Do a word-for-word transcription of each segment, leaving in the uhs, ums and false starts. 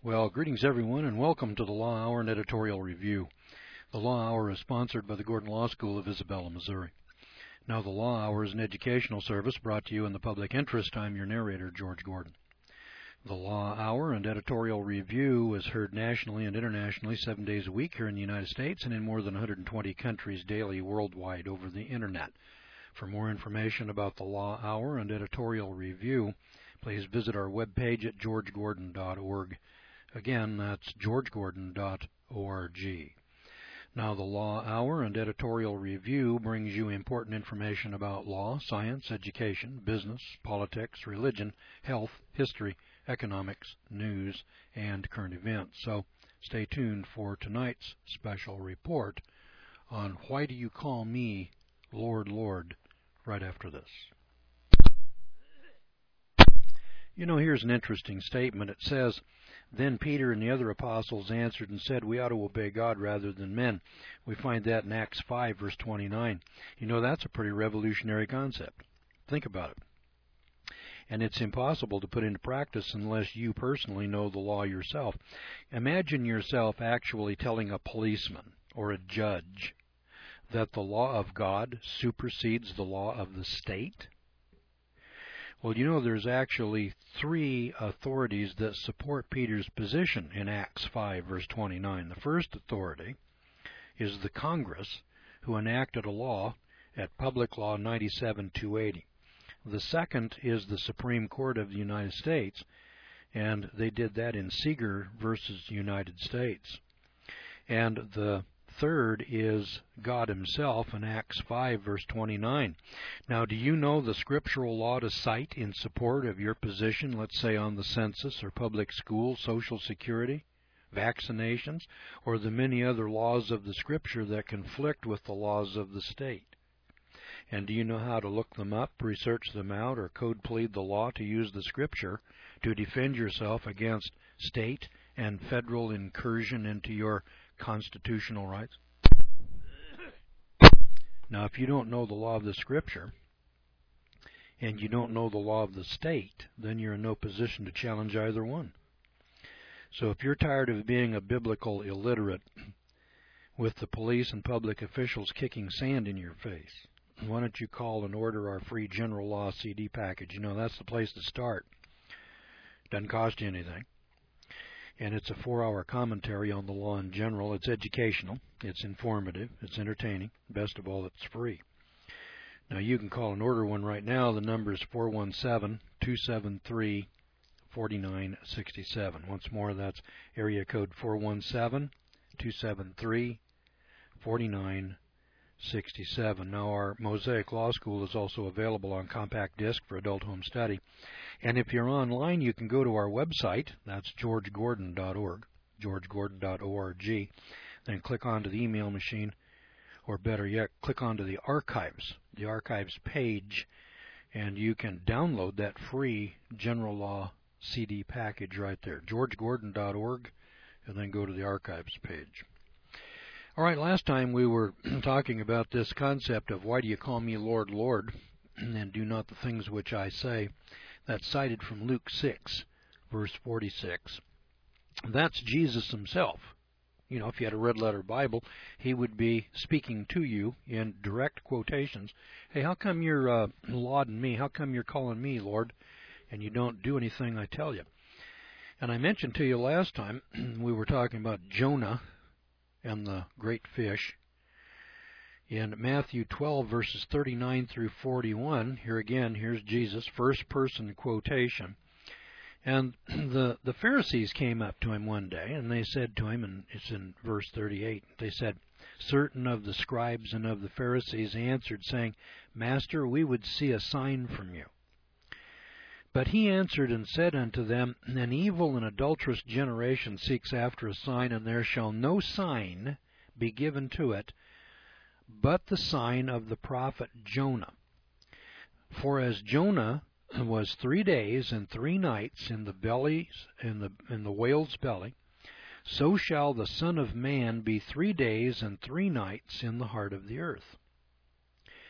Well, greetings everyone, and welcome to the Law Hour and Editorial Review. The Law Hour is sponsored by the Gordon Law School of Isabella, Missouri. Now, the Law Hour is an educational service brought to you in the public interest. I'm your narrator, George Gordon. The Law Hour and Editorial Review is heard nationally and internationally seven days a week here in the United States and in more than one hundred twenty countries daily worldwide over the Internet. For more information about the Law Hour and Editorial Review, please visit our webpage at george gordon dot org. Again, that's george gordon dot org. Now, the Law Hour and Editorial Review brings you important information about law, science, education, business, politics, religion, health, history, economics, news, and current events. So stay tuned for tonight's special report on Why Do You Call Me Lord, Lord, right after this. You know, here's an interesting statement. It says, "Then Peter and the other apostles answered and said, we ought to obey God rather than men." We find that in Acts five, verse twenty-nine. You know, that's a pretty revolutionary concept. Think about it. And it's impossible to put into practice unless you personally know the law yourself. Imagine yourself actually telling a policeman or a judge that the law of God supersedes the law of the state. Well, you know, there's actually three authorities that support Peter's position in Acts five, verse twenty-nine. The first authority is the Congress, who enacted a law at Public Law ninety-seven two eighty. The second is the Supreme Court of the United States, and they did that in Seeger versus United States. And the third is God himself in Acts five, verse twenty-nine. Now, do you know the scriptural law to cite in support of your position, let's say on the census or public school, Social Security, vaccinations, or the many other laws of the Scripture that conflict with the laws of the state? And do you know how to look them up, research them out, or code plead the law to use the Scripture to defend yourself against state and federal incursion into your constitutional rights? Now, if you don't know the law of the Scripture and you don't know the law of the state, then you're in no position to challenge either one. So if you're tired of being a biblical illiterate with the police and public officials kicking sand in your face, why don't you call and order our free General Law C D package? You know, that's the place to start. Doesn't cost you anything. And it's a four-hour commentary on the law in general. It's educational, it's informative, it's entertaining. Best of all, it's free. Now, you can call and order one right now. The number is four one seven, two seven three, four nine six seven. Once more, that's area code four one seven, two seven three, four nine six seven. Now, our Mosaic Law School is also available on compact disc for adult home study. And if you're online, you can go to our website. That's george gordon dot org, george gordon dot org. Then click onto the email machine, or better yet, click onto the archives, the archives page, and you can download that free General Law C D package right there, george gordon dot org, and then go to the archives page. All right, last time we were talking about this concept of why do you call me Lord, Lord, and do not the things which I say. That's cited from Luke six, verse forty-six. That's Jesus himself. You know, if you had a red letter Bible, he would be speaking to you in direct quotations. Hey, how come you're uh, lauding me? How come you're calling me Lord, and you don't do anything I tell you? And I mentioned to you last time, we were talking about Jonah and the great fish. In Matthew twelve, verses thirty-nine through forty-one, here again, here's Jesus, first-person quotation. And the, the Pharisees came up to him one day, and they said to him, and it's in verse thirty-eight, they said, "Certain of the scribes and of the Pharisees answered, saying, Master, we would see a sign from you. But he answered and said unto them, An evil and adulterous generation seeks after a sign, and there shall no sign be given to it, but the sign of the prophet Jonah. For as Jonah was three days and three nights in the belly, in the in the whale's belly, so shall the Son of Man be three days and three nights in the heart of the earth."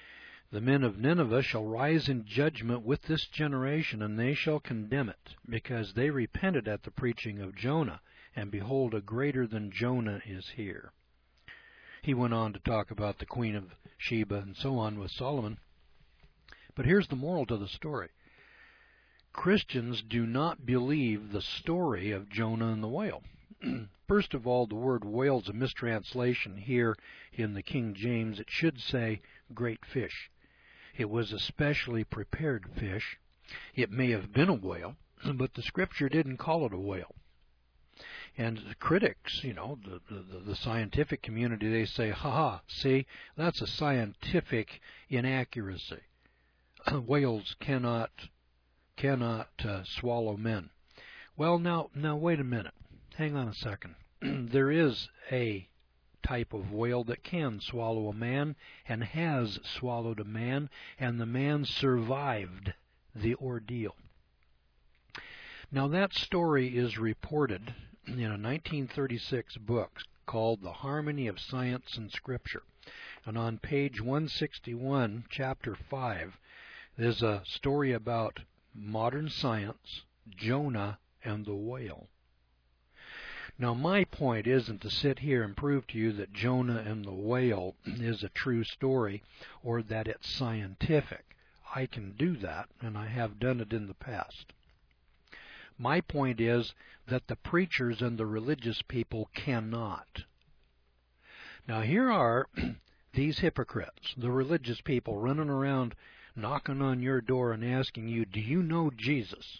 The men of Nineveh shall rise in judgment with this generation, and they shall condemn it, because they repented at the preaching of Jonah, and behold, a greater than Jonah is here. He went on to talk about the Queen of Sheba and so on with Solomon. But here's the moral to the story. Christians do not believe the story of Jonah and the whale. First of all, the word whale is a mistranslation here in the King James. It should say great fish. It was a specially prepared fish. It may have been a whale, but the Scripture didn't call it a whale. And the critics, you know, the, the, the scientific community, they say, ha-ha, see, that's a scientific inaccuracy. Whales cannot cannot uh, swallow men. Well, now, now wait a minute. Hang on a second. There is a type of whale that can swallow a man and has swallowed a man, and the man survived the ordeal. Now, that story is reported in a nineteen thirty-six book called The Harmony of Science and Scripture. And on page one sixty-one, chapter five, there's a story about modern science, Jonah, and the whale. Now, my point isn't to sit here and prove to you that Jonah and the whale is a true story or that it's scientific. I can do that, and I have done it in the past. My point is that the preachers and the religious people cannot. Now, here are these hypocrites, the religious people, running around knocking on your door and asking you, do you know Jesus?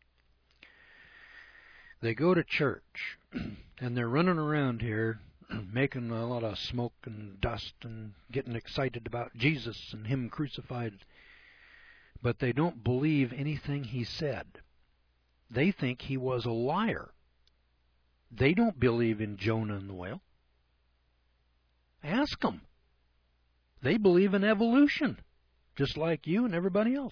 They go to church, and they're running around here making a lot of smoke and dust and getting excited about Jesus and Him crucified, but they don't believe anything He said. They think He was a liar. They don't believe in Jonah and the whale. Ask them. They believe in evolution, just like you and everybody else.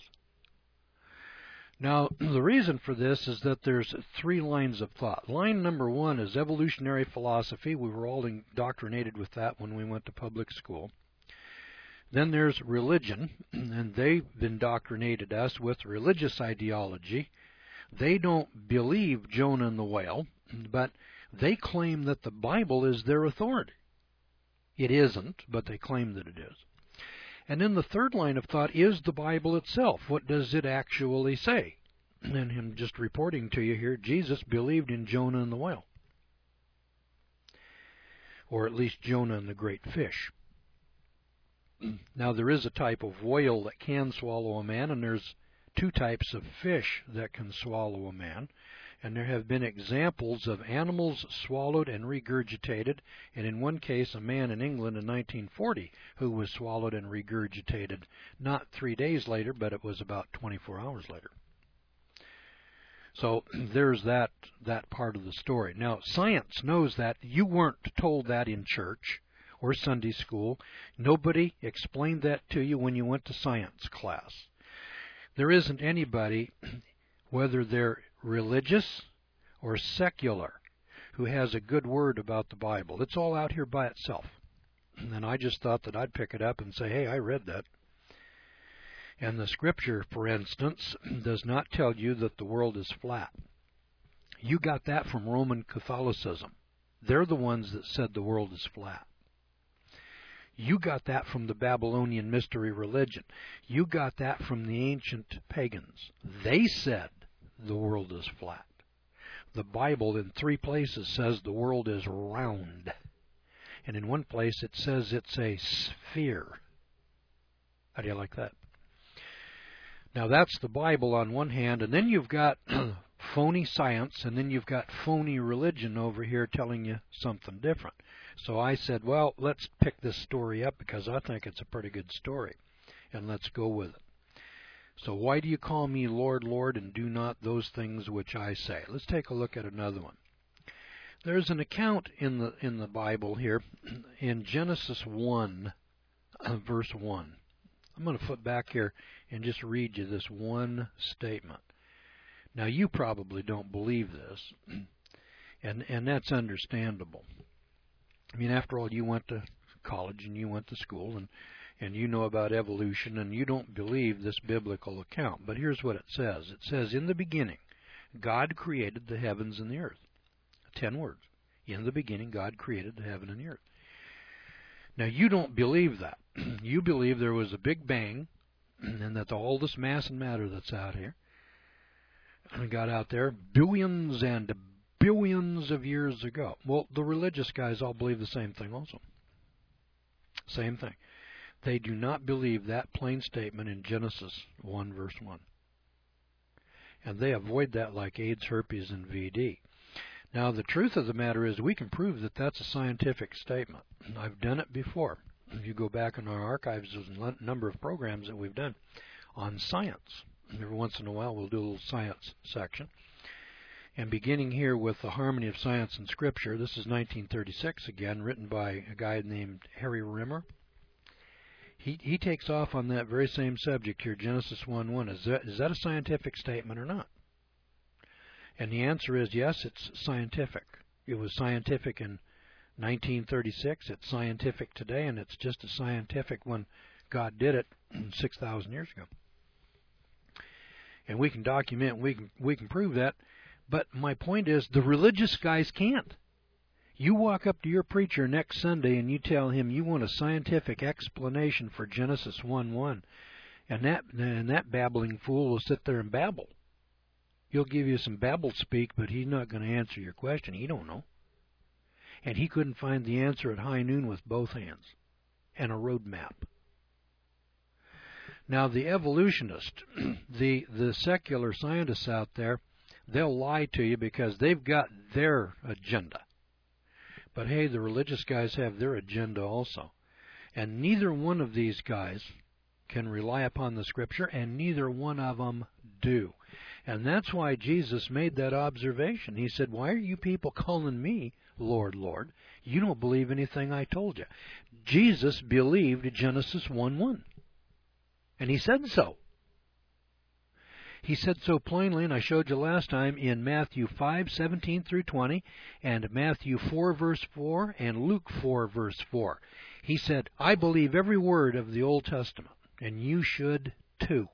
Now, the reason for this is that there's three lines of thought. Line number one is evolutionary philosophy. We were all indoctrinated with that when we went to public school. Then there's religion, and they've indoctrinated us with religious ideology. They don't believe Jonah and the whale, but they claim that the Bible is their authority. It isn't, but they claim that it is. And then the third line of thought is the Bible itself. What does it actually say? And him just reporting to you here, Jesus believed in Jonah and the whale. Or at least Jonah and the great fish. Now, there is a type of whale that can swallow a man, and there's two types of fish that can swallow a man. And there have been examples of animals swallowed and regurgitated, and in one case a man in England in nineteen forty who was swallowed and regurgitated, not three days later, but it was about twenty-four hours later. So there's that, that part of the story. Now, science knows that. You weren't told that in church or Sunday school. Nobody explained that to you when you went to science class. There isn't anybody, whether they're religious or secular, who has a good word about the Bible. It's all out here by itself. And I just thought that I'd pick it up and say, hey, I read that. And the Scripture, for instance, does not tell you that the world is flat. You got that from Roman Catholicism. They're the ones that said the world is flat. You got that from the Babylonian mystery religion. You got that from the ancient pagans. They said the world is flat. The Bible in three places says the world is round. And in one place it says it's a sphere. How do you like that? Now that's the Bible on one hand, and then you've got phony science, and then you've got phony religion over here telling you something different. So I said, well, let's pick this story up because I think it's a pretty good story, and let's go with it. So why do you call me Lord, Lord, and do not those things which I say? Let's take a look at another one. There's an account in the in the Bible here in Genesis one, uh, verse one. I'm going to flip back here and just read you this one statement. Now, you probably don't believe this, and and that's understandable. I mean, after all, you went to college and you went to school, and and you know about evolution, and you don't believe this biblical account. But here's what it says. It says, in the beginning, God created the heavens and the earth. Ten words. In the beginning, God created the heaven and the earth. Now, you don't believe that. You believe there was a big bang, and that all this mass and matter that's out here got out there billions and billions of years ago. Well, the religious guys all believe the same thing also. Same thing. They do not believe that plain statement in Genesis one, verse one. And they avoid that like AIDS, herpes, and V D. Now, the truth of the matter is we can prove that that's a scientific statement. I've done it before. If you go back in our archives, there's a number of programs that we've done on science. Every once in a while, we'll do a little science section. And beginning here with The Harmony of Science and Scripture, this is nineteen thirty-six again, written by a guy named Harry Rimmer. He he takes off on that very same subject here, Genesis one one. Is that, is that a scientific statement or not? And the answer is yes, it's scientific. It was scientific in nineteen thirty-six, it's scientific today, and it's just as scientific when God did it six thousand years ago. And we can document, we can we can prove that. But my point is, the religious guys can't. You walk up to your preacher next Sunday and you tell him you want a scientific explanation for Genesis one one, and that and that babbling fool will sit there and babble. He'll give you some babble speak, but he's not going to answer your question. He don't know. And he couldn't find the answer at high noon with both hands and a road map. Now, the evolutionist, the the secular scientists out there, they'll lie to you because they've got their agenda. But hey, the religious guys have their agenda also. And neither one of these guys can rely upon the Scripture, and neither one of them do. And that's why Jesus made that observation. He said, why are you people calling me Lord, Lord? You don't believe anything I told you. Jesus believed Genesis one one. And he said so. He said so plainly, and I showed you last time, in Matthew five, seventeen through twenty, and Matthew four, verse four, and Luke four, verse four. He said, I believe every word of the Old Testament, and you should too.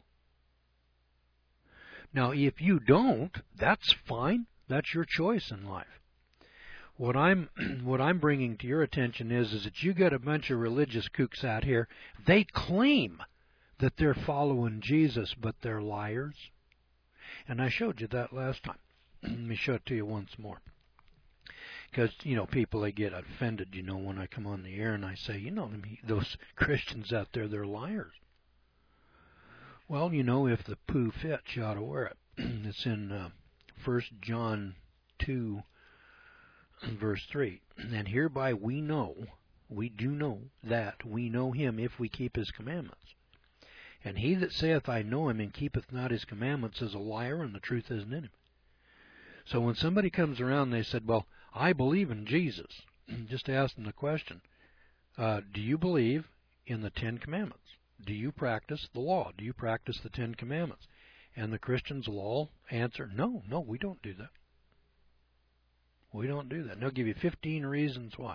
Now, if you don't, that's fine. That's your choice in life. What I'm what I'm bringing to your attention is, is that you got a bunch of religious kooks out here. They claim that they're following Jesus, but they're liars. And I showed you that last time. Let me show it to you once more. Because, you know, people, they get offended, you know, when I come on the air and I say, you know, those Christians out there, they're liars. Well, you know, if the poo fits, you ought to wear it. It's in uh, First John two, verse three. And hereby we know, we do know that we know him if we keep his commandments. And he that saith, I know him, and keepeth not his commandments, is a liar, and the truth isn't in him. So when somebody comes around and they said, well, I believe in Jesus, just ask them the question, uh, do you believe in the Ten Commandments? Do you practice the law? Do you practice the Ten Commandments? And the Christians will all answer, no, no, we don't do that. We don't do that. And they'll give you fifteen reasons why.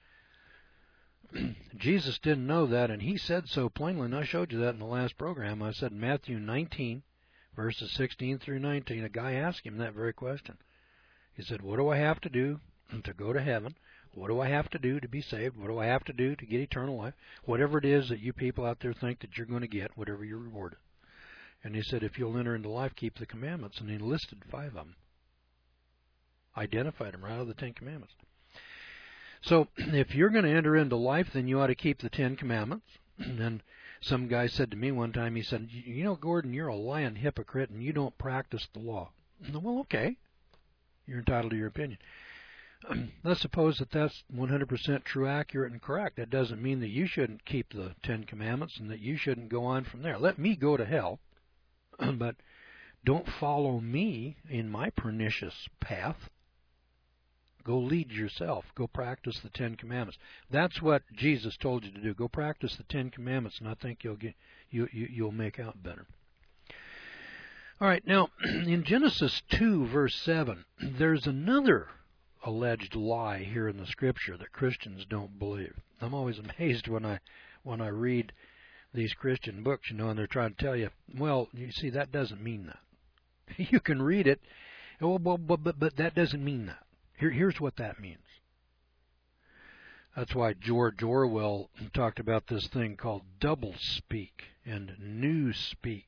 Jesus didn't know that, and he said so plainly, and I showed you that in the last program. I said in Matthew nineteen, verses sixteen through nineteen, a guy asked him that very question. He said, what do I have to do to go to heaven? What do I have to do to be saved? What do I have to do to get eternal life? Whatever it is that you people out there think that you're going to get, whatever you're rewarded. And he said, if you'll enter into life, keep the commandments. And he listed five of them. Identified them right out of the Ten Commandments. So if you're going to enter into life, then you ought to keep the Ten Commandments. And some guy said to me one time, he said, you know, Gordon, you're a lying hypocrite and you don't practice the law. Well, okay. You're entitled to your opinion. Let's suppose that that's one hundred percent true, accurate, and correct. That doesn't mean that you shouldn't keep the Ten Commandments and that you shouldn't go on from there. Let me go to hell, but don't follow me in my pernicious path. Go lead yourself. Go practice the Ten Commandments. That's what Jesus told you to do. Go practice the Ten Commandments, and I think you'll get you, you you'll make out better. All right, now in Genesis two, verse seven, there's another alleged lie here in the Scripture that Christians don't believe. I'm always amazed when I when I read these Christian books, you know, and they're trying to tell you, well, you see, that doesn't mean that. You can read it, well, but, but, but that doesn't mean that. Here, here's what that means. That's why George Orwell talked about this thing called doublespeak and newspeak.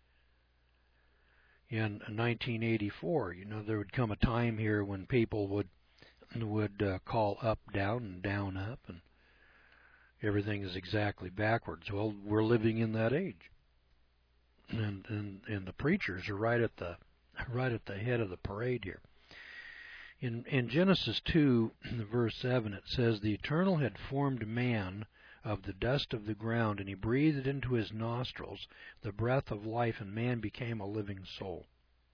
In nineteen eighty-four, you know, there would come a time here when people would would uh, call up down and down up, and everything is exactly backwards. Well, we're living in that age, and and and the preachers are right at the right at the head of the parade here. In in Genesis two, verse seven, it says, "The Eternal had formed man of the dust of the ground, and he breathed into his nostrils the breath of life, and man became a living soul."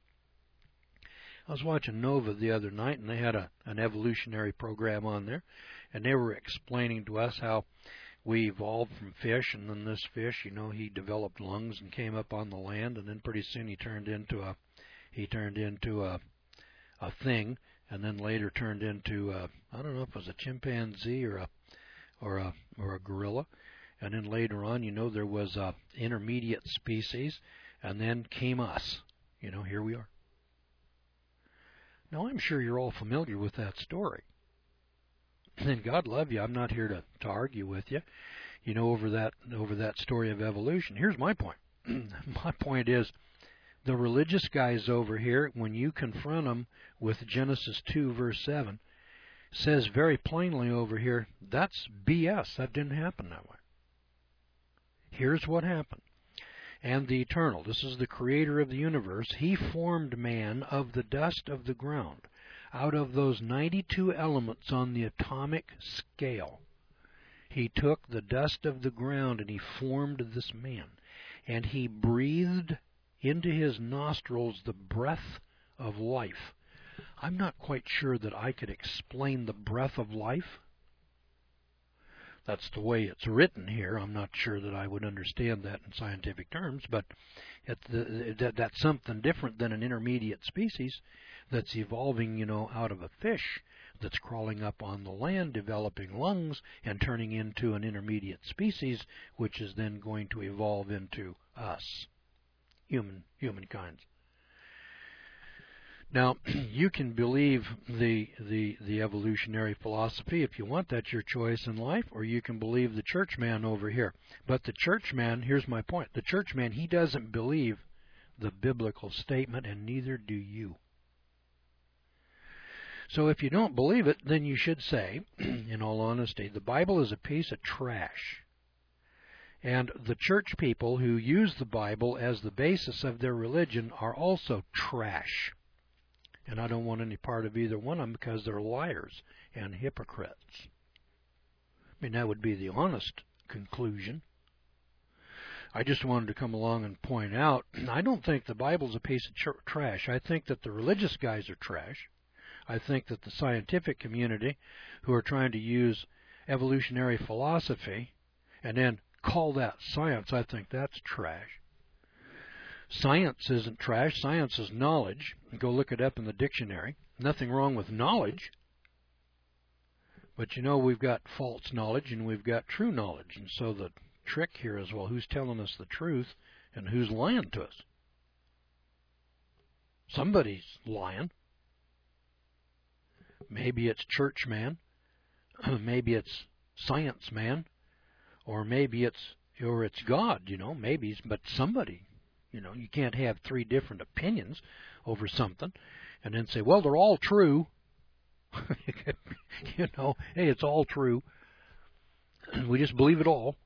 I was watching Nova the other night, and they had a, an evolutionary program on there, and they were explaining to us how we evolved from fish, and then this fish, you know, he developed lungs and came up on the land, and then pretty soon he turned into a he turned into a a thing, and then later turned into a, I don't know if it was a chimpanzee or a or a or a gorilla, and then later on, you know, there was a intermediate species, and then came us. You know, here we are. Now, I'm sure you're all familiar with that story. And God love you, I'm not here to, to argue with you, you know, over that over that story of evolution. Here's my point. My point is, the religious guys over here, when you confront them with Genesis two, verse seven, says very plainly over here, that's B S. That didn't happen that way. Here's what happened. And the Eternal, this is the creator of the universe, he formed man of the dust of the ground, out of those ninety-two elements on the atomic scale. He took the dust of the ground and he formed this man. And he breathed into his nostrils the breath of life. I'm not quite sure that I could explain the breath of life. That's the way it's written here. I'm not sure that I would understand that in scientific terms, but it, the, that, that's something different than an intermediate species that's evolving, you know, out of a fish that's crawling up on the land, developing lungs, and turning into an intermediate species, which is then going to evolve into us, human humankind. Now, you can believe the, the the evolutionary philosophy if you want. That's your choice in life. Or you can believe the churchman over here. But the churchman, here's my point. The churchman, he doesn't believe the biblical statement, and neither do you. So if you don't believe it, then you should say, in all honesty, the Bible is a piece of trash. And the church people who use the Bible as the basis of their religion are also trash. And I don't want any part of either one of them because they're liars and hypocrites. I mean, that would be the honest conclusion. I just wanted to come along and point out, I don't think the Bible's a piece of tr- trash. I think that the religious guys are trash. I think that the scientific community who are trying to use evolutionary philosophy and then call that science, I think that's trash. Science isn't trash. Science is knowledge. Go look it up in the dictionary. Nothing wrong with knowledge. But you know, we've got false knowledge and we've got true knowledge. And so the trick here is, well, who's telling us the truth and who's lying to us? Somebody's lying. Maybe it's church man. Maybe it's science man. Or maybe it's or it's God, you know, maybe, but somebody. You know, you can't have three different opinions over something and then say, well, they're all true. You know, hey, it's all true. We just believe it all.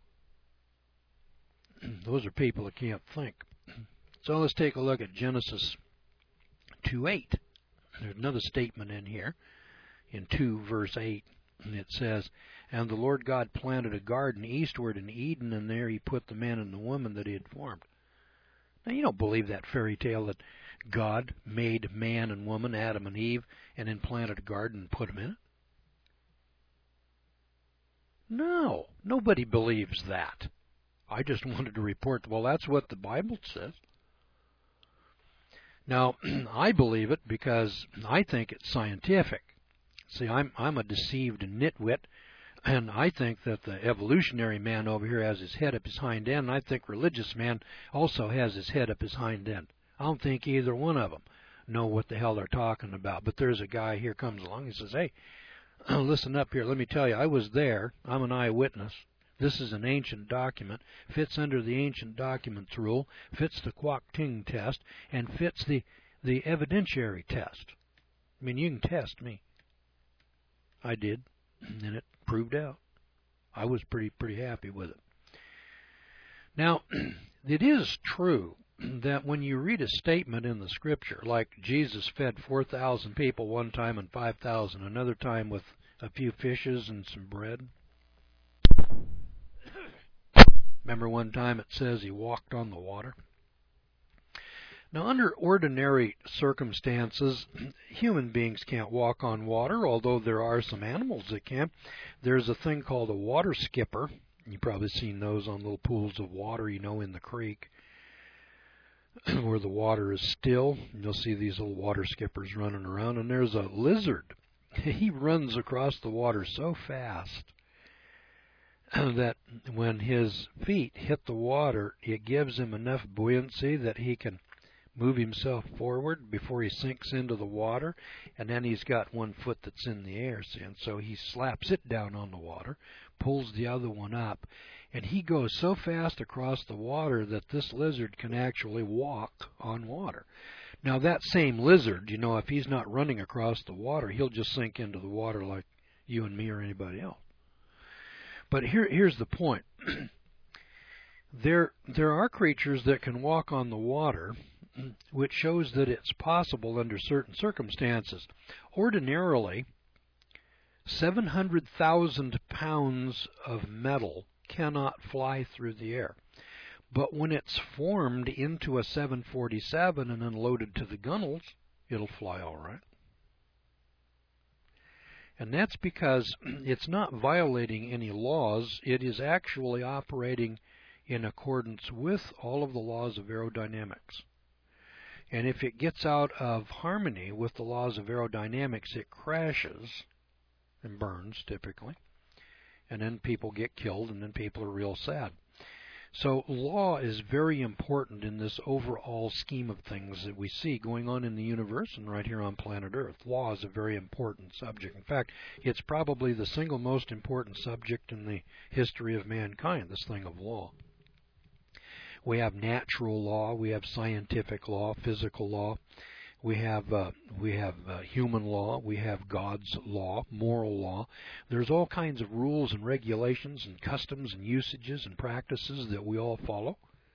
Those are people that can't think. So let's take a look at Genesis two eight. There's another statement in here in two verse eight. And it says, and the Lord God planted a garden eastward in Eden, and there he put the man and the woman that he had formed. Now, you don't believe that fairy tale that God made man and woman, Adam and Eve, and then planted a garden and put them in it? No, nobody believes that. I just wanted to report, well, that's what the Bible says. Now, I believe it because I think it's scientific. See, I'm I'm a deceived nitwit And I think that the evolutionary man over here has his head up his hind end, and I think religious man also has his head up his hind end. I don't think either one of them know what the hell they're talking about. But there's a guy here comes along, he says, hey, listen up here, let me tell you, I was there, I'm an eyewitness. This is an ancient document, fits under the ancient documents rule, fits the Kwok Ting test, and fits the, the evidentiary test. I mean, you can test me. I did, and it proved out. I was pretty pretty happy with it. Now, it is true that when you read a statement in the Scripture, like Jesus fed four thousand people one time and five thousand another time with a few fishes and some bread. Remember one time it says he walked on the water? Now, under ordinary circumstances, human beings can't walk on water, although there are some animals that can. There's a thing called a water skipper. You've probably seen those on little pools of water, you know, in the creek, where the water is still. You'll see these little water skippers running around, and there's a lizard. He runs across the water so fast that when his feet hit the water, it gives him enough buoyancy that he can move himself forward before he sinks into the water, and then he's got one foot that's in the air, see, and so he slaps it down on the water, pulls the other one up, and he goes so fast across the water that this lizard can actually walk on water. Now, that same lizard, you know, if he's not running across the water, he'll just sink into the water like you and me or anybody else. But here, here's the point. there, there are creatures that can walk on the water, which shows that it's possible under certain circumstances. Ordinarily, seven hundred thousand pounds of metal cannot fly through the air. But when it's formed into a seven forty-seven and then loaded to the gunnels, it'll fly all right. And that's because it's not violating any laws. It is actually operating in accordance with all of the laws of aerodynamics. And if it gets out of harmony with the laws of aerodynamics, it crashes and burns, typically. And then people get killed, and then people are real sad. So law is very important in this overall scheme of things that we see going on in the universe and right here on planet Earth. Law is a very important subject. In fact, it's probably the single most important subject in the history of mankind, this thing of law. We have natural law, we have scientific law, physical law, we have uh, we have uh, human law, we have God's law, moral law. There's all kinds of rules and regulations and customs and usages and practices that we all follow.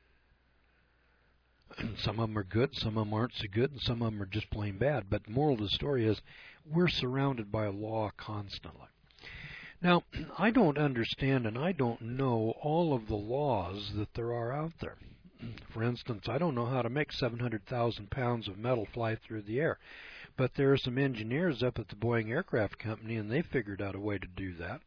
And some of them are good, some of them aren't so good, and some of them are just plain bad. But the moral of the story is we're surrounded by law constantly. Now, I don't understand and I don't know all of the laws that there are out there. For instance, I don't know how to make seven hundred thousand pounds of metal fly through the air. But there are some engineers up at the Boeing Aircraft Company, and they figured out a way to do that.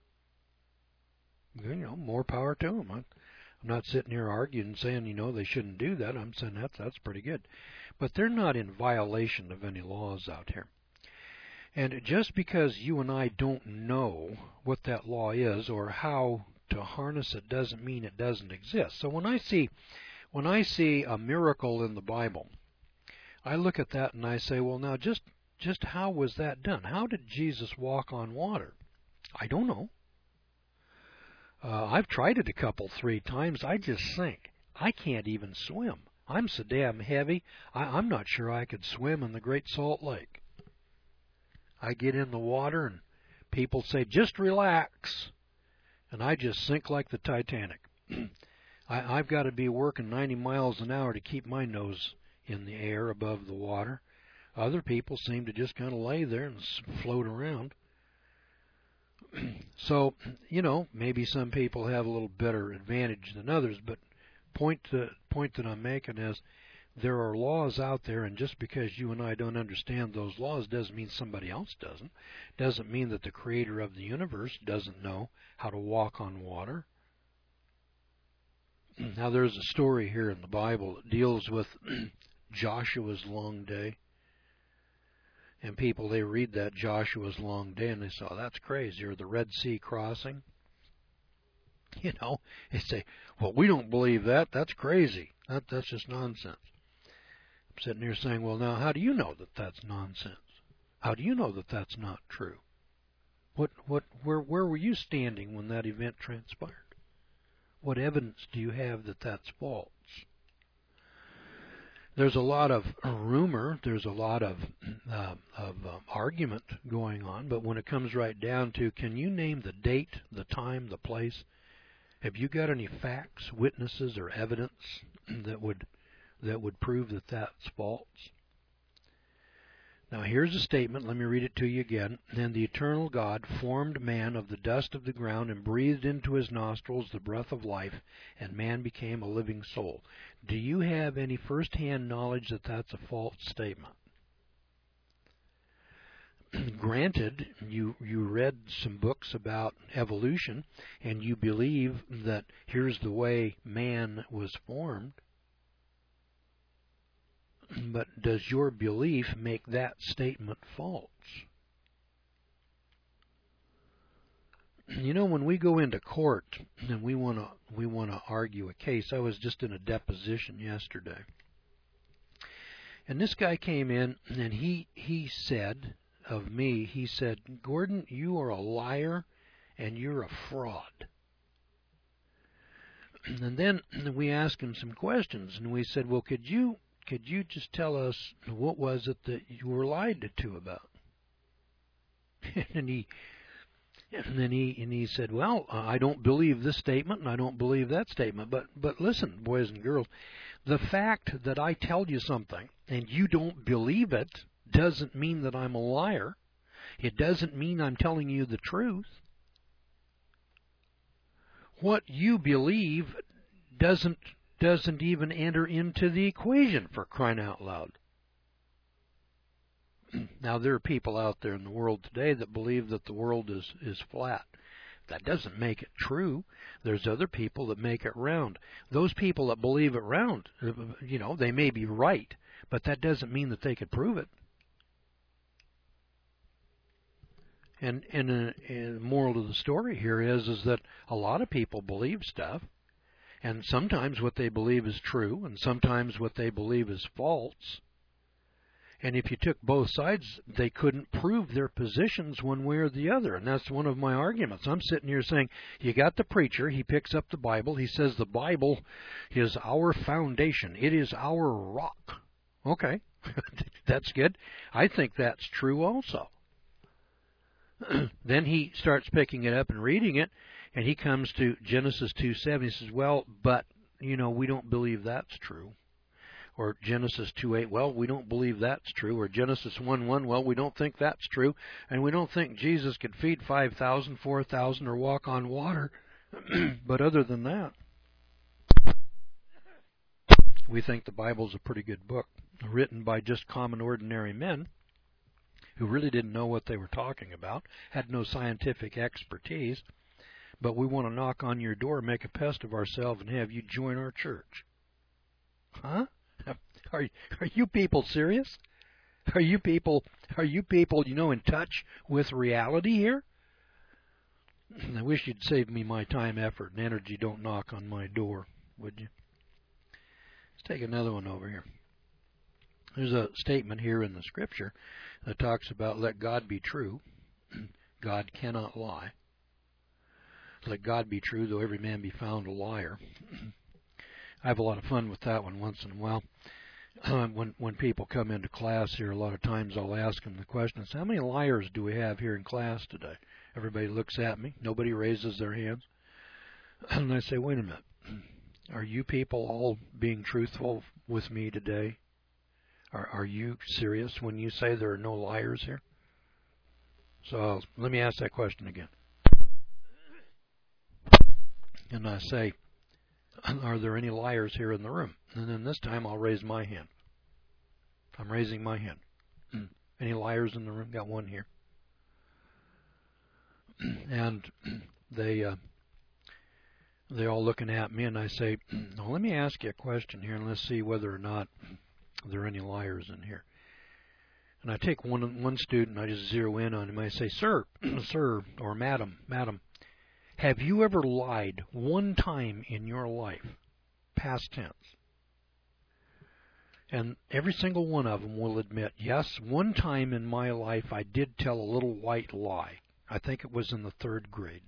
You know, more power to them. I'm not sitting here arguing and saying, you know, they shouldn't do that. I'm saying that's, that's pretty good. But they're not in violation of any laws out here. And just because you and I don't know what that law is or how to harness it doesn't mean it doesn't exist. So when I see when I see a miracle in the Bible, I look at that and I say, well, now just just how was that done? How did Jesus walk on water? I don't know. Uh, I've tried it a couple, three times. I just sink. I can't even swim. I'm so damn heavy, I, I'm not sure I could swim in the Great Salt Lake. I get in the water and people say, just relax. And I just sink like the Titanic. I, I've got to be working ninety miles an hour to keep my nose in the air above the water. Other people seem to just kind of lay there and float around. So, you know, maybe some people have a little better advantage than others, but point to, point that I'm making is there are laws out there, and just because you and I don't understand those laws doesn't mean somebody else doesn't. Doesn't mean that the creator of the universe doesn't know how to walk on water. Now, there's a story here in the Bible that deals with Joshua's long day. And people, they read that Joshua's long day and they say, oh, that's crazy. Or the Red Sea crossing. You know, they say, well, we don't believe that. That's crazy. That, that's just nonsense. I'm sitting here saying, well, now, how do you know that that's nonsense? How do you know that that's not true? What, what, where, where were you standing when that event transpired? What evidence do you have that that's false? There's a lot of rumor, there's a lot of, uh, of um, argument going on, but when it comes right down to, can you name the date, the time, the place? Have you got any facts, witnesses, or evidence that would that would prove that that's false? Now here's a statement, let me read it to you again. Then the eternal God formed man of the dust of the ground and breathed into his nostrils the breath of life, and man became a living soul. Do you have any first-hand knowledge that that's a false statement? Granted, you, you read some books about evolution, and you believe that here's the way man was formed. But does your belief make that statement false? You know, when we go into court and we want to we want to argue a case, I was just in a deposition yesterday, and this guy came in and he he said of me, he said, Gordon, you are a liar and you're a fraud. And then we asked him some questions, and we said, well, could you Could you just tell us what was it that you were lied to about? and he, and then he, and he said, "Well, I don't believe this statement, and I don't believe that statement. But, but listen, boys and girls, the fact that I tell you something and you don't believe it doesn't mean that I'm a liar. It doesn't mean I'm telling you the truth. What you believe doesn't." doesn't even enter into the equation, for crying out loud. Now, there are people out there in the world today that believe that the world is, is flat. That doesn't make it true. There's other people that make it round. Those people that believe it round, you know, they may be right, but that doesn't mean that they could prove it. And, and, a, and the moral of the story here is, is that a lot of people believe stuff. And sometimes what they believe is true, and sometimes what they believe is false. And if you took both sides, they couldn't prove their positions one way or the other. And that's one of my arguments. I'm sitting here saying, you got the preacher, he picks up the Bible, he says the Bible is our foundation. It is our rock. Okay, that's good. I think that's true also. Then he starts picking it up and reading it. And he comes to Genesis two seven. He says, well, but, you know, we don't believe that's true. Or Genesis two eight, well, we don't believe that's true. Or Genesis one one, well, we don't think that's true. And we don't think Jesus could feed five thousand, four thousand, or walk on water. But other than that, we think the Bible's a pretty good book, written by just common, ordinary men who really didn't know what they were talking about, had no scientific expertise. But we want to knock on your door, make a pest of ourselves, and have you join our church. Huh? Are are you people serious? Are you people are you people, you know, in touch with reality here? I wish you'd save me my time, effort, and energy. Don't knock on my door, would you? Let's take another one over here. There's a statement here in the Scripture that talks about let God be true. God cannot lie. Let God be true, though every man be found a liar. I have a lot of fun with that one once in a while. Uh, when when people come into class here, a lot of times I'll ask them the question, how many liars do we have here in class today? Everybody looks at me. Nobody raises their hands. And I say, wait a minute. Are you people all being truthful with me today? Are, are you serious when you say there are no liars here? So let me ask that question again. And I say, are there any liars here in the room? And then this time I'll raise my hand. I'm raising my hand. Any liars in the room? Got one here. And they, uh, they're all looking at me, and I say, well, let me ask you a question here, and let's see whether or not there are any liars in here. And I take one one student, I just zero in on him. I say, sir, sir, or madam, madam, have you ever lied one time in your life? Past tense. And every single one of them will admit, yes, one time in my life I did tell a little white lie. I think it was in the third grade.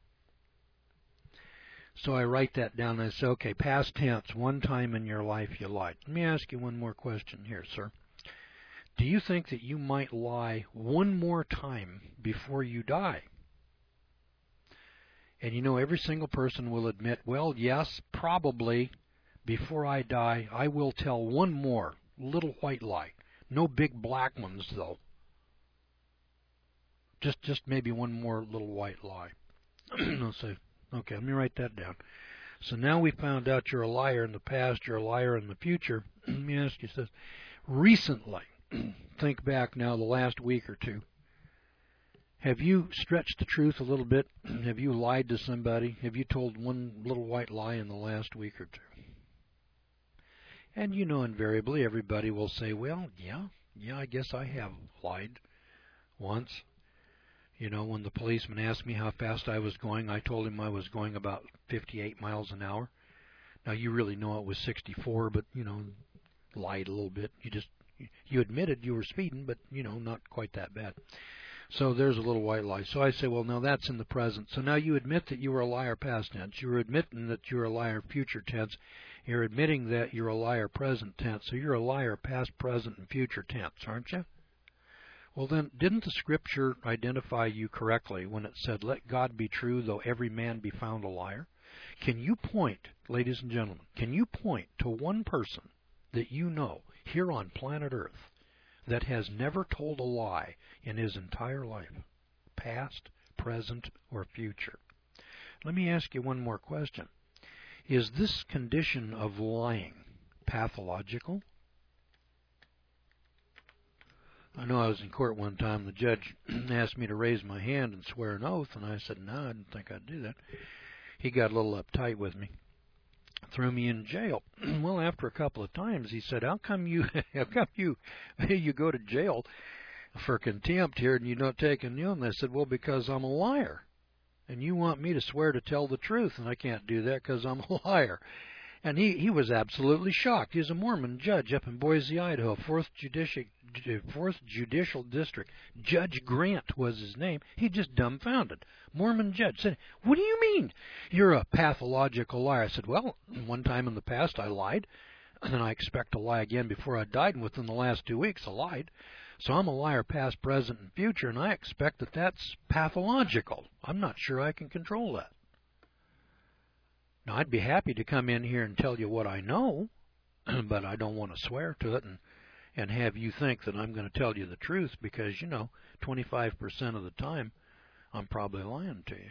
So I write that down and I say, okay, past tense, one time in your life you lied. Let me ask you one more question here, sir. Do you think that you might lie one more time before you die? And you know, every single person will admit, well, yes, probably before I die, I will tell one more little white lie. No big black ones, though. Just just maybe one more little white lie. I'll say, okay, let me write that down. So now we found out you're a liar in the past, you're a liar in the future. Let me ask you this. Recently, think back now the last week or two, have you stretched the truth a little bit? Have you lied to somebody? Have you told one little white lie in the last week or two? And you know, invariably, everybody will say, well, yeah, yeah, I guess I have lied once. You know, when the policeman asked me how fast I was going, I told him I was going about fifty-eight miles an hour. Now, you really know it was sixty-four, but, you know, lied a little bit. You just, you admitted you were speeding, but, you know, not quite that bad. So there's a little white lie. So I say, well, now that's in the present. So now you admit that you were a liar past tense. You're admitting that you're a liar future tense. You're admitting that you're a liar present tense. So you're a liar past, present, and future tense, aren't you? Well, then, didn't the Scripture identify you correctly when it said, let God be true, though every man be found a liar? Can you point, ladies and gentlemen, can you point to one person that you know here on planet Earth that has never told a lie in his entire life, past, present, or future? Let me ask you one more question. Is this condition of lying pathological? I know I was in court one time. The judge asked me to raise my hand and swear an oath, and I said, no, I didn't think I'd do that. He got a little uptight with me, threw me in jail. Well, after a couple of times, he said, how come you how come you you go to jail for contempt here and you don't take a new one? I said, well, because I'm a liar, and you want me to swear to tell the truth, and I can't do that because I'm a liar. And he, he was absolutely shocked. He's a Mormon judge up in Boise, Idaho, fourth Judicial, fourth Judicial District. Judge Grant was his name. He just dumbfounded. Mormon judge said, what do you mean you're a pathological liar? I said, well, one time in the past I lied, and I expect to lie again before I died, and within the last two weeks I lied. So I'm a liar past, present, and future, and I expect that that's pathological. I'm not sure I can control that. Now, I'd be happy to come in here and tell you what I know, but I don't want to swear to it and, and have you think that I'm going to tell you the truth because, you know, twenty-five percent of the time I'm probably lying to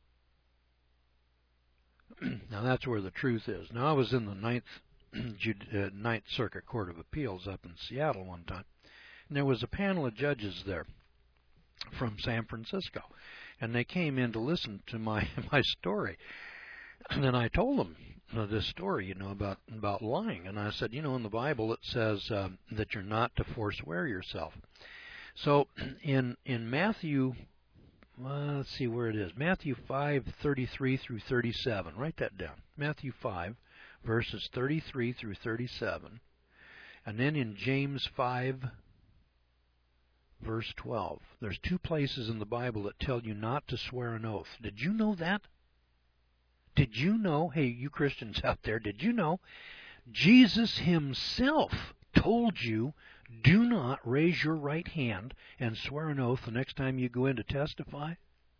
you. Now, that's where the truth is. Now, I was in the Ninth, uh, Ninth Circuit Court of Appeals up in Seattle one time, and there was a panel of judges there from San Francisco, and they came in to listen to my, my story. And then I told them uh, this story, you know, about about lying. And I said, you know, in the Bible it says uh, that you're not to forswear yourself. So in in Matthew, uh, let's see where it is, Matthew five thirty-three through thirty-seven. Write that down. Matthew five, verses thirty-three through thirty-seven. And then in James five, verse twelve. There's two places in the Bible that tell you not to swear an oath. Did you know that? Did you know, hey, you Christians out there, did you know Jesus himself told you, do not raise your right hand and swear an oath the next time you go in to testify?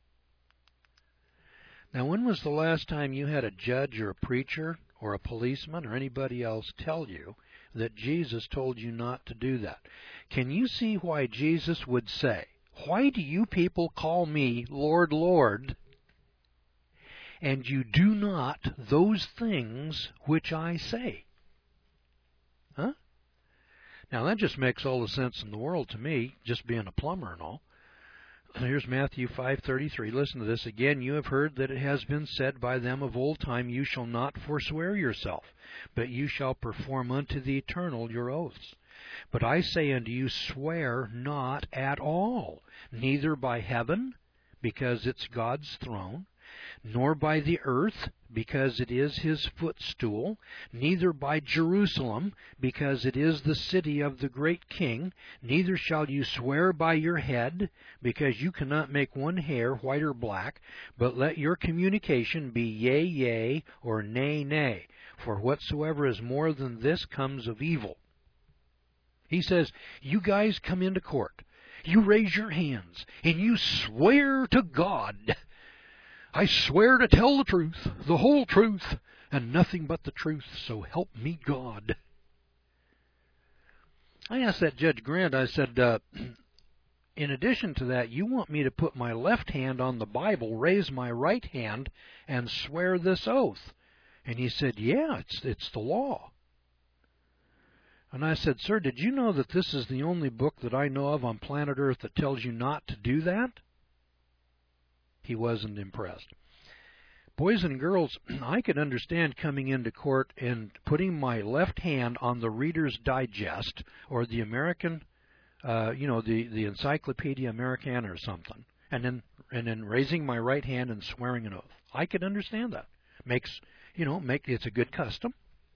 Now, when was the last time you had a judge or a preacher or a policeman or anybody else tell you that Jesus told you not to do that? Can you see why Jesus would say, why do you people call me Lord, Lord, and you do not those things which I say? Huh? Now, that just makes all the sense in the world to me, just being a plumber and all. Here's Matthew five thirty-three. Listen to this. Again, you have heard that it has been said by them of old time, you shall not forswear yourself, but you shall perform unto the eternal your oaths. But I say unto you, swear not at all, neither by heaven, because it's God's throne, nor by the earth, because it is his footstool, neither by Jerusalem, because it is the city of the great king, neither shall you swear by your head, because you cannot make one hair white or black, but let your communication be yea, yea, or nay, nay, for whatsoever is more than this comes of evil. He says, you guys come into court, you raise your hands, and you swear to God, I swear to tell the truth, the whole truth, and nothing but the truth, so help me God. I asked that Judge Grant, I said, uh, in addition to that, you want me to put my left hand on the Bible, raise my right hand, and swear this oath? And he said, yeah, it's, it's the law. And I said, sir, did you know that this is the only book that I know of on planet Earth that tells you not to do that? He wasn't impressed. Boys and girls, I could understand coming into court and putting my left hand on the Reader's Digest or the American, uh, you know, the, the Encyclopedia Americana or something, and then and then raising my right hand and swearing an oath. I could understand that. Makes, you know, make it's a good custom,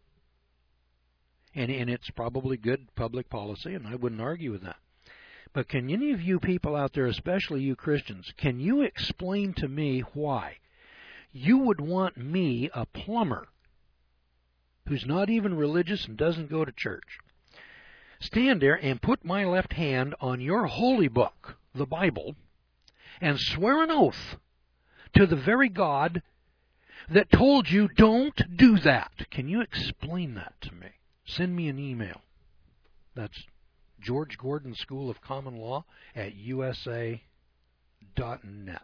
and and it's probably good public policy, and I wouldn't argue with that. But can any of you people out there, especially you Christians, can you explain to me why you would want me, a plumber, who's not even religious and doesn't go to church, stand there and put my left hand on your holy book, the Bible, and swear an oath to the very God that told you don't do that? Can you explain that to me? Send me an email. That's George Gordon School of Common Law at U S A dot net.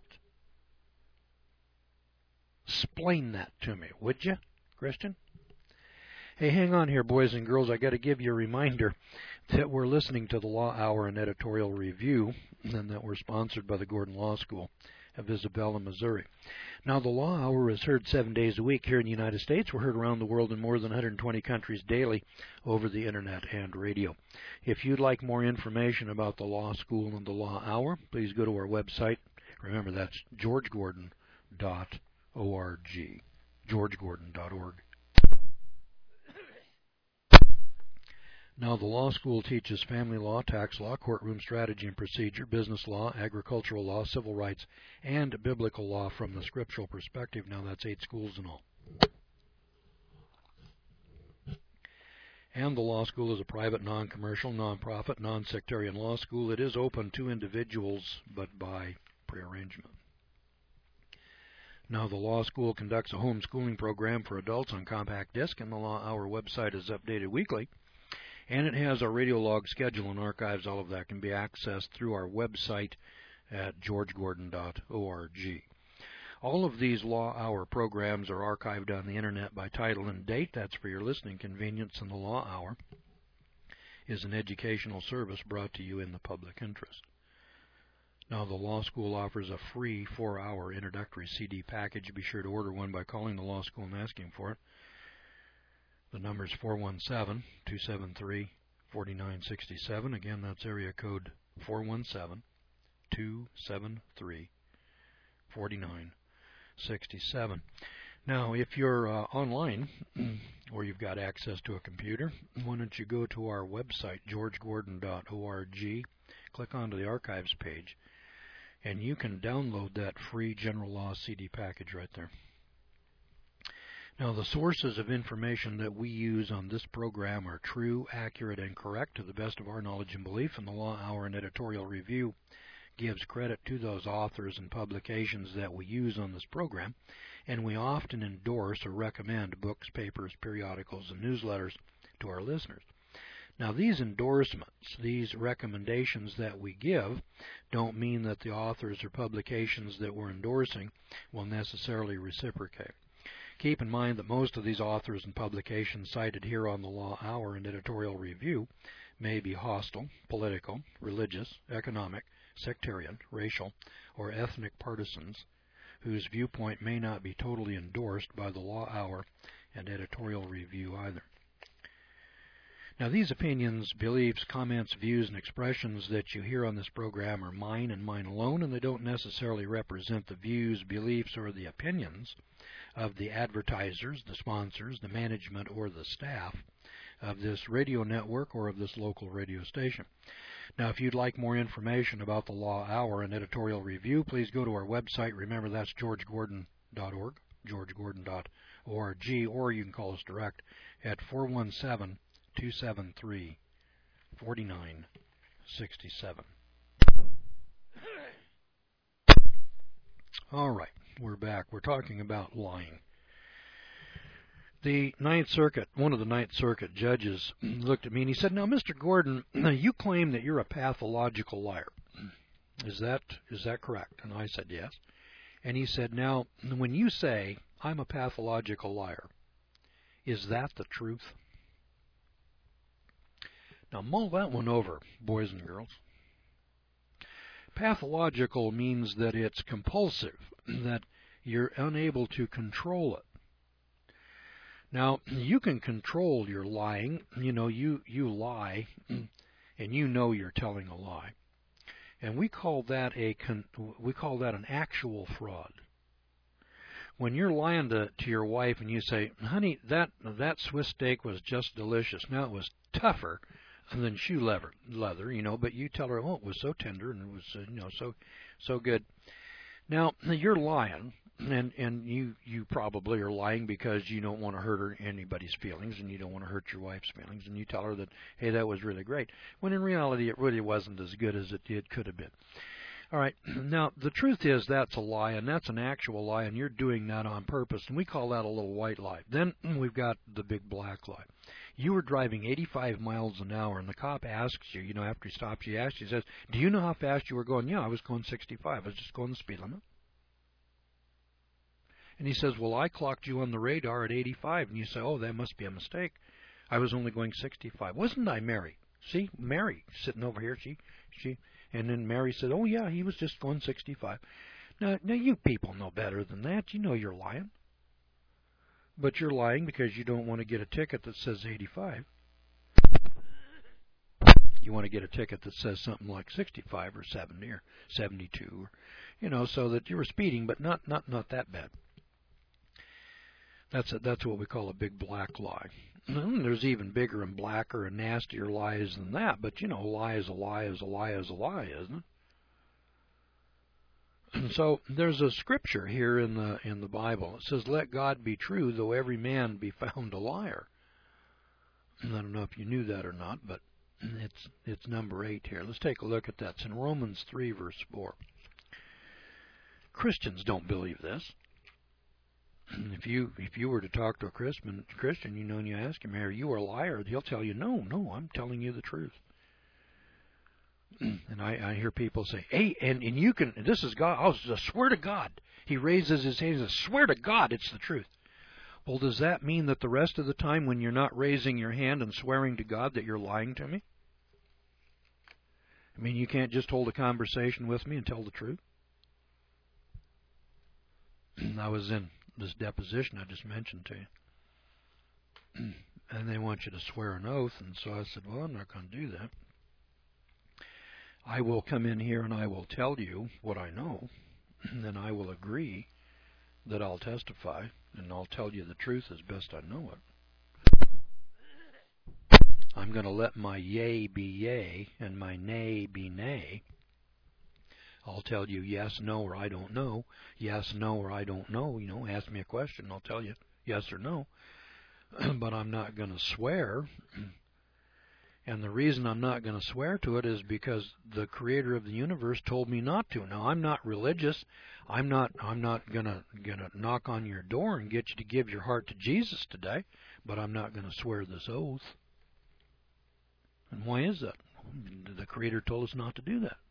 Explain that to me, would you, Christian? Hey, hang on here, boys and girls. I got to give you a reminder that we're listening to the Law Hour and Editorial Review, and that we're sponsored by the Gordon Law School of Isabella, Missouri. Now, the Law Hour is heard seven days a week here in the United States. We're heard around the world in more than one hundred twenty countries daily over the Internet and radio. If you'd like more information about the Law School and the Law Hour, please go to our website. Remember, that's george gordon dot org. george gordon dot org. Now, the law school teaches family law, tax law, courtroom strategy and procedure, business law, agricultural law, civil rights, and biblical law from the scriptural perspective. Now, that's eight schools in all. And the law school is a private, non-commercial, non-profit, non-sectarian law school. It is open to individuals, but by prearrangement. Now, the law school conducts a homeschooling program for adults on compact disc, and the Law Hour website is updated weekly. And it has our radio log schedule and archives. All of that can be accessed through our website at george gordon dot org. All of these Law Hour programs are archived on the Internet by title and date. That's for your listening convenience, and the Law Hour is an educational service brought to you in the public interest. Now, the law school offers a free four-hour introductory C D package. Be sure to order one by calling the law school and asking for it. The number is four one seven, two seven three, four nine six seven. Again, that's area code four one seven, two seven three, four nine six seven. Now, if you're uh, online or you've got access to a computer, why don't you go to our website, george gordon dot org, click onto the archives page, and you can download that free general law C D package right there. Now, the sources of information that we use on this program are true, accurate, and correct to the best of our knowledge and belief, and the Law Hour and Editorial Review gives credit to those authors and publications that we use on this program, and we often endorse or recommend books, papers, periodicals, and newsletters to our listeners. Now, these endorsements, these recommendations that we give, don't mean that the authors or publications that we're endorsing will necessarily reciprocate. Keep in mind that most of these authors and publications cited here on the Law Hour and Editorial Review may be hostile, political, religious, economic, sectarian, racial, or ethnic partisans whose viewpoint may not be totally endorsed by the Law Hour and Editorial Review either. Now, these opinions, beliefs, comments, views, and expressions that you hear on this program are mine and mine alone, and they don't necessarily represent the views, beliefs, or the opinions of the advertisers, the sponsors, the management, or the staff of this radio network or of this local radio station. Now, if you'd like more information about the Law Hour and editorial review, please go to our website. Remember, that's george gordon dot org, george gordon dot org, or you can call us direct at four one seven, two seven three, four nine six seven. All right, we're back. We're talking about lying. The Ninth Circuit, one of the Ninth Circuit judges looked at me and he said, "Now, Mister Gordon, you claim that you're a pathological liar. Is that is that correct?" And I said, "Yes." And he said, "Now, when you say I'm a pathological liar, is that the truth?" Now, mull that one over, boys and girls. Pathological means that it's compulsive, that you're unable to control it. Now, you can control your lying. You know, you, you lie, and you know you're telling a lie. And we call that a con we call that an actual fraud. When you're lying to, to your wife and you say, "Honey, that that Swiss steak was just delicious. Now, it was tougher than shoe leather, leather, you know, but you tell her, "Oh, it was so tender and it was, uh, you know, so so good." Now, you're lying. And and you, you probably are lying because you don't want to hurt anybody's feelings and you don't want to hurt your wife's feelings. And you tell her that, "Hey, that was really great," when in reality it really wasn't as good as it, it could have been. All right. Now, the truth is that's a lie, and that's an actual lie, and you're doing that on purpose. And we call that a little white lie. Then we've got the big black lie. You were driving eighty-five miles an hour, and the cop asks you, you know, after he stops you, he asks you, he says, "Do you know how fast you were going?" "Yeah, I was going sixty-five. I was just going the speed limit." And he says, "Well, I clocked you on the radar at eighty-five. And you say, "Oh, that must be a mistake. I was only going sixty-five. Wasn't I Mary?" See, Mary sitting over here. She, she, and then Mary said, "Oh, yeah, he was just going sixty-five. Now, now, you people know better than that. You know you're lying. But you're lying because you don't want to get a ticket that says eighty-five. You want to get a ticket that says something like sixty-five or seventy or seventy-two, or, you know, so that you were speeding, but not, not, not that bad. That's a, that's what we call a big black lie. And there's even bigger and blacker and nastier lies than that, but you know, a lie is a lie is a lie is a lie, isn't it? And so there's a scripture here in the in the Bible. It says, "Let God be true, though every man be found a liar." And I don't know if you knew that or not, but it's it's number eight here. Let's take a look at that. It's in Romans three, verse four. Christians don't believe this. If you if you were to talk to a Christian, Christian, you know, and you ask him, "Are you a liar?" he'll tell you, "No, no, I'm telling you the truth." And I, I hear people say, "Hey, and, and you can, this is God, I swear to God." He raises his hand and says, "Swear to God it's the truth." Well, does that mean that the rest of the time when you're not raising your hand and swearing to God that you're lying to me? I mean, you can't just hold a conversation with me and tell the truth? I was in this deposition I just mentioned to you. And they want you to swear an oath, and so I said, "Well, I'm not going to do that. I will come in here and I will tell you what I know, and then I will agree that I'll testify, and I'll tell you the truth as best I know it. I'm going to let my yea be yea and my nay be nay. I'll tell you yes, no, or I don't know. Yes, no, or I don't know. You know, ask me a question, I'll tell you yes or no. But I'm not going to swear. And the reason I'm not going to swear to it is because the Creator of the universe told me not to. Now, I'm not religious. I'm not I'm not going to going to knock on your door and get you to give your heart to Jesus today, but I'm not going to swear this oath. And why is that? The Creator told us not to do that.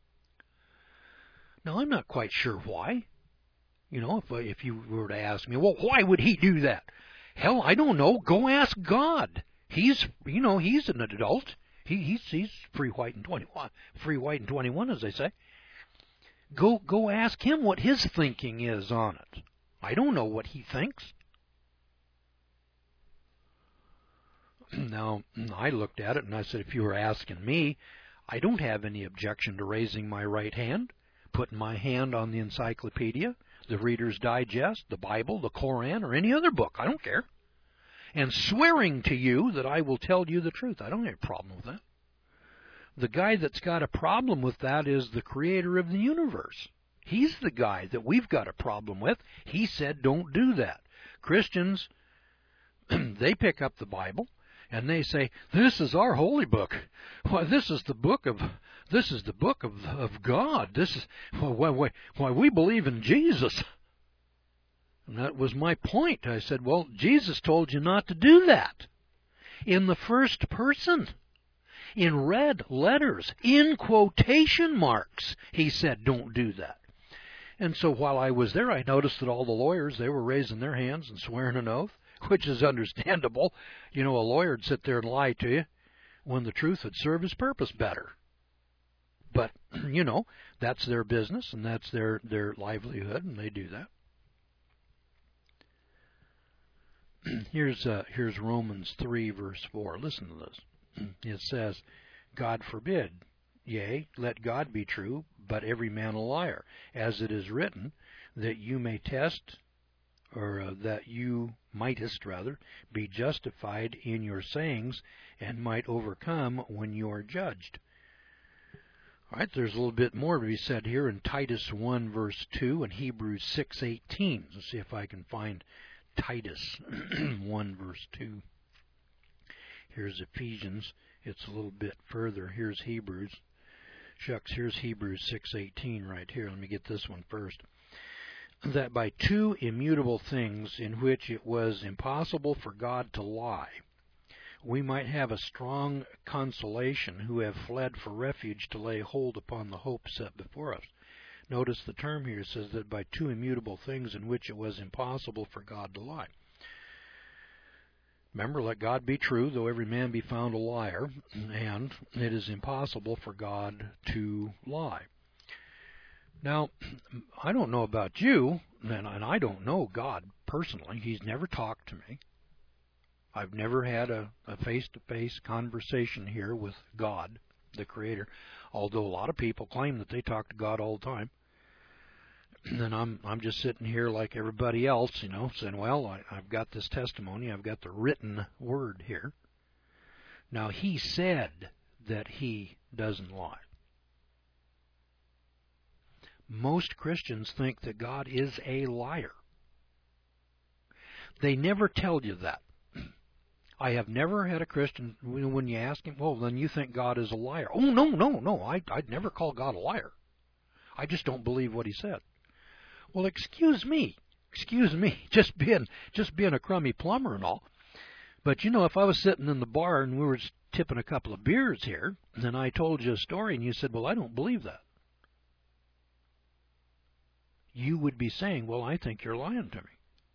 Now, I'm not quite sure why. You know, if if you were to ask me, "Well, why would He do that?" Hell, I don't know. Go ask God. He's, you know, he's an adult. He, he's he's free, white, and twenty-one. Free, white, and twenty-one, as they say. Go go ask him what his thinking is on it. I don't know what he thinks. Now, I looked at it and I said, if you were asking me, I don't have any objection to raising my right hand, putting my hand on the encyclopedia, the Reader's Digest, the Bible, the Koran, or any other book. I don't care. And swearing to you that I will tell you the truth. I don't have a problem with that. The guy that's got a problem with that is the creator of the universe. He's the guy that we've got a problem with. He said don't do that. Christians, they pick up the Bible and they say, this is our holy book. Why, this is the book of this is the book of, of God. This is why, why, why we believe in Jesus. And that was my point. I said, well, Jesus told you not to do that. In the first person. In red letters. In quotation marks. He said, don't do that. And so while I was there, I noticed that all the lawyers, they were raising their hands and swearing an oath, which is understandable. You know, a lawyer would sit there and lie to you when the truth would serve his purpose better. But, you know, that's their business and that's their, their livelihood, and they do that. Here's uh, here's Romans three, verse four. Listen to this. It says, God forbid, yea, let God be true, but every man a liar, as it is written, that you may test, or uh, that you mightest, rather, be justified in your sayings, and might overcome when you are judged. All right, there's a little bit more to be said here in Titus one, verse two, and Hebrews six eighteen. Let's see if I can find Titus one, verse two. Here's Ephesians. It's a little bit further. Here's Hebrews. Shucks, here's Hebrews six eighteen right here. Let me get this one first. That by two immutable things in which it was impossible for God to lie, we might have a strong consolation who have fled for refuge to lay hold upon the hope set before us. Notice the term here says that by two immutable things in which it was impossible for God to lie. Remember, let God be true, though every man be found a liar, and it is impossible for God to lie. Now, I don't know about you, and I don't know God personally. He's never talked to me. I've never had a, a face-to-face conversation here with God, the Creator, although a lot of people claim that they talk to God all the time. And I'm I'm just sitting here like everybody else, you know, saying, well, I, I've got this testimony, I've got the written word here. Now, He said that He doesn't lie. Most Christians think that God is a liar. They never tell you that. I have never had a Christian, when you ask him, well, then you think God is a liar. Oh, no, no, no, I, I'd never call God a liar. I just don't believe what He said. Well, excuse me, excuse me, just being just being a crummy plumber and all. But, you know, if I was sitting in the bar and we were tipping a couple of beers here, and I told you a story and you said, well, I don't believe that, you would be saying, well, I think you're lying to me.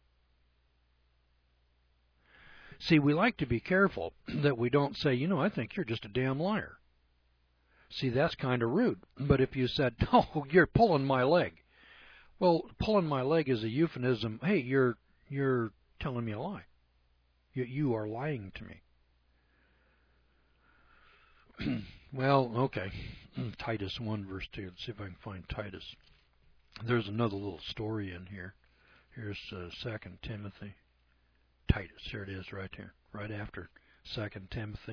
See, we like to be careful that we don't say, you know, I think you're just a damn liar. See, that's kind of rude. But if you said, oh, you're pulling my leg. Well, pulling my leg is a euphemism. Hey, you're you're telling me a lie. You, you are lying to me. Well, okay. Titus one, verse two. Let's see if I can find Titus. There's another little story in here. Here's uh, Second Timothy. Titus, here it is right here, right after Second Timothy.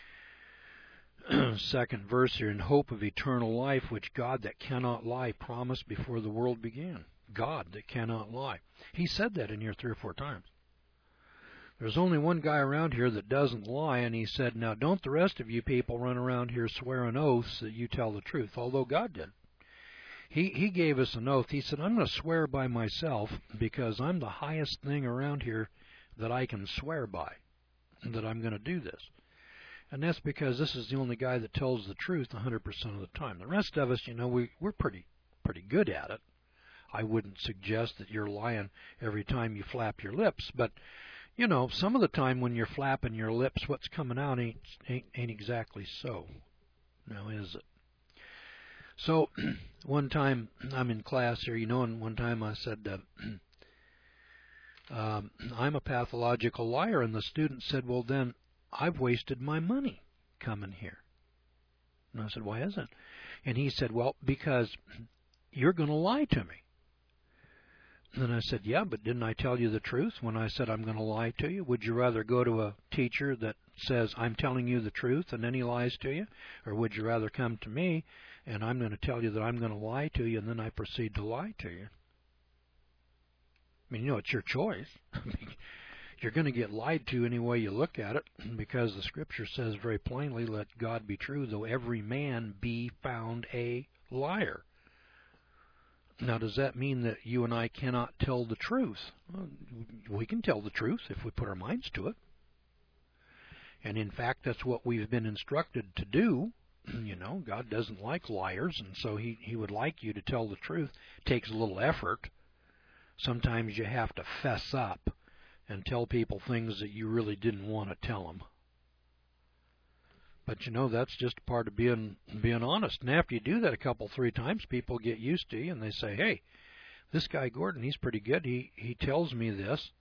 Second verse here, in hope of eternal life, which God that cannot lie promised before the world began. God that cannot lie. He said that in here three or four times. There's only one guy around here that doesn't lie, and he said, now don't the rest of you people run around here swearing oaths that you tell the truth, although God did. He, he gave us an oath. He said, I'm going to swear by myself because I'm the highest thing around here that I can swear by, that I'm going to do this. And that's because this is the only guy that tells the truth one hundred percent of the time. The rest of us, you know, we, we're pretty pretty good at it. I wouldn't suggest that you're lying every time you flap your lips, but, you know, some of the time when you're flapping your lips, what's coming out ain't, ain't, ain't exactly so. Now, is it? So, one time, I'm in class here, you know, and one time I said, uh, um, I'm a pathological liar, and the student said, well, then, I've wasted my money coming here. And I said, why is it? And he said, well, because you're going to lie to me. And then I said, yeah, but didn't I tell you the truth when I said I'm going to lie to you? Would you rather go to a teacher that says I'm telling you the truth and then he lies to you? Or would you rather come to me and I'm going to tell you that I'm going to lie to you and then I proceed to lie to you? I mean, you know, it's your choice. You're going to get lied to any way you look at it, because the Scripture says very plainly, let God be true, though every man be found a liar. Now, does that mean that you and I cannot tell the truth? Well, we can tell the truth if we put our minds to it. And in fact, that's what we've been instructed to do. You know, God doesn't like liars, and so he, he would like you to tell the truth. It takes a little effort. Sometimes you have to fess up and tell people things that you really didn't want to tell them. But you know, that's just part of being being honest. And after you do that a couple, three times, people get used to you and they say, hey, this guy Gordon, he's pretty good. He, he tells me this.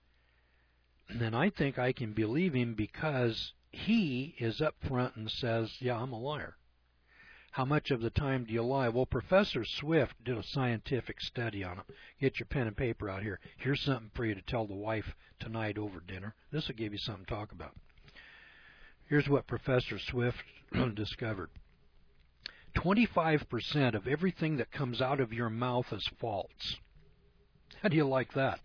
And then I think I can believe him because he is up front and says, yeah, I'm a liar. How much of the time do you lie? Well, Professor Swift did a scientific study on it. Get your pen and paper out here. Here's something for you to tell the wife tonight over dinner. This will give you something to talk about. Here's what Professor Swift discovered. twenty-five percent of everything that comes out of your mouth is false. How do you like that?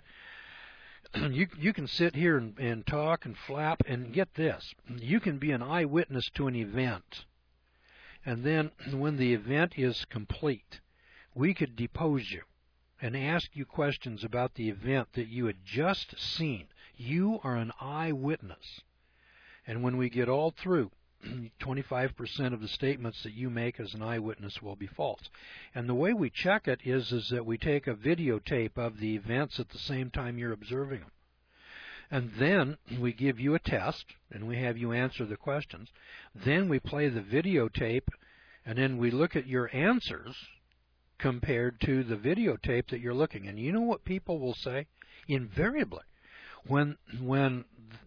You, you can sit here and, and talk and flap, and get this. You can be an eyewitness to an event. And then when the event is complete, we could depose you and ask you questions about the event that you had just seen. You are an eyewitness. And when we get all through, twenty-five percent of the statements that you make as an eyewitness will be false. And the way we check it is, is that we take a videotape of the events at the same time you're observing them. And then we give you a test, and we have you answer the questions. Then we play the videotape, and then we look at your answers compared to the videotape that you're looking. And you know what people will say? Invariably, when when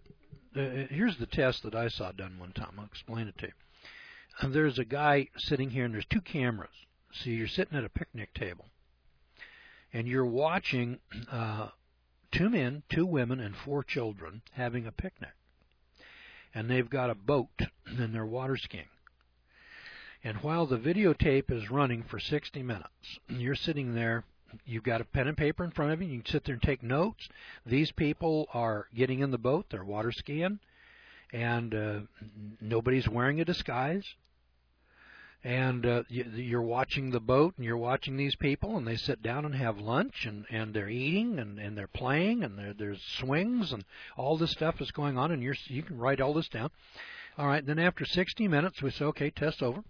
uh, here's the test that I saw done one time. I'll explain it to you. And there's a guy sitting here, and there's two cameras. So you're sitting at a picnic table, and you're watching Uh, two men, two women, and four children having a picnic. And they've got a boat, and they're water skiing. And while the videotape is running for sixty minutes, you're sitting there, you've got a pen and paper in front of you, you can sit there and take notes. These people are getting in the boat, they're water skiing, and uh, nobody's wearing a disguise. And uh, you're watching the boat, and you're watching these people, and they sit down and have lunch, and, and they're eating, and, and they're playing, and there, there's swings, and all this stuff is going on, and you're, you can write all this down. All right, then after sixty minutes, we say, okay, test over.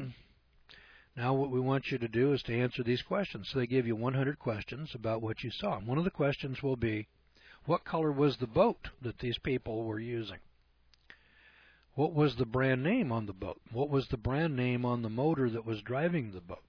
Now what we want you to do is to answer these questions. So they give you one hundred questions about what you saw. And one of the questions will be, what color was the boat that these people were using? What was the brand name on the boat? What was the brand name on the motor that was driving the boat?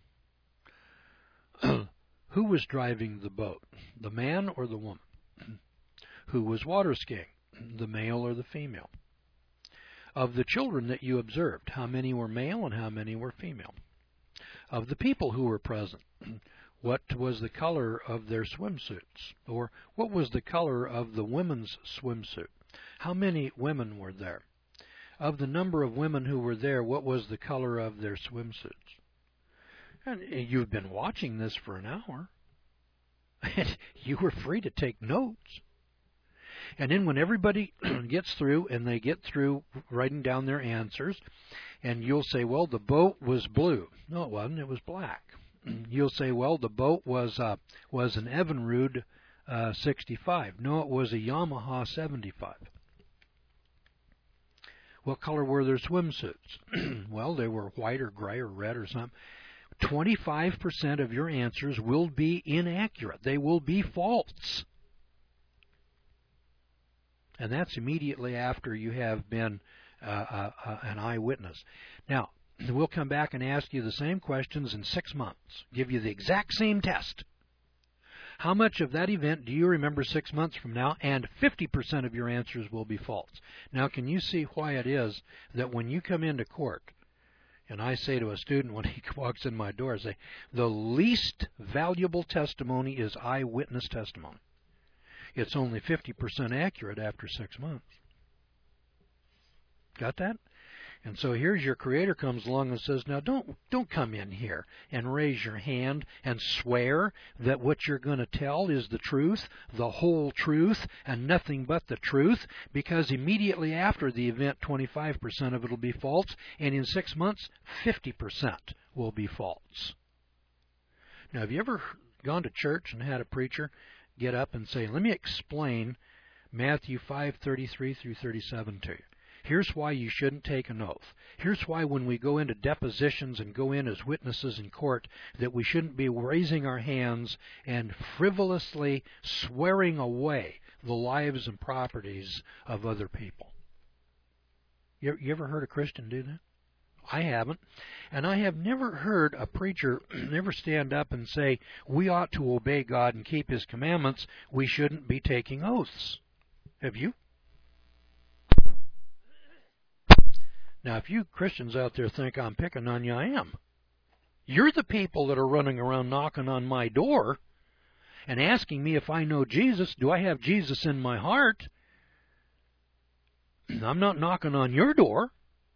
Who was driving the boat? The man or the woman? Who was water skiing? The male or the female? Of the children that you observed, how many were male and how many were female? Of the people who were present, what was the color of their swimsuits? Or what was the color of the women's swimsuit? How many women were there? Of the number of women who were there, what was the color of their swimsuits? And you've been watching this for an hour. And you were free to take notes. And then when everybody gets through, and they get through writing down their answers, and you'll say, well, the boat was blue. No, it wasn't. It was black. You'll say, well, the boat was uh, was an Evinrude uh, sixty-five. No, it was a Yamaha seventy-five. What color were their swimsuits? Well, they were white or gray or red or something. twenty-five percent of your answers will be inaccurate. They will be false. And that's immediately after you have been uh, uh, uh, an eyewitness. Now, we'll come back and ask you the same questions in six months. Give you the exact same test. How much of that event do you remember six months from now? And fifty percent of your answers will be false. Now, can you see why it is that when you come into court, and I say to a student when he walks in my door, I say, the least valuable testimony is eyewitness testimony. It's only fifty percent accurate after six months. Got that? And so here's your Creator comes along and says, now don't don't come in here and raise your hand and swear that what you're going to tell is the truth, the whole truth, and nothing but the truth, because immediately after the event, twenty-five percent of it will be false, and in six months, fifty percent will be false. Now, have you ever gone to church and had a preacher get up and say, let me explain Matthew five thirty-three through thirty-seven to you? Here's why you shouldn't take an oath. Here's why when we go into depositions and go in as witnesses in court that we shouldn't be raising our hands and frivolously swearing away the lives and properties of other people. You, you ever heard a Christian do that? I haven't. And I have never heard a preacher ever stand up and say, we ought to obey God and keep His commandments. We shouldn't be taking oaths. Have you? Now, if you Christians out there think I'm picking on you, I am. You're the people that are running around knocking on my door and asking me if I know Jesus. Do I have Jesus in my heart? I'm not knocking on your door.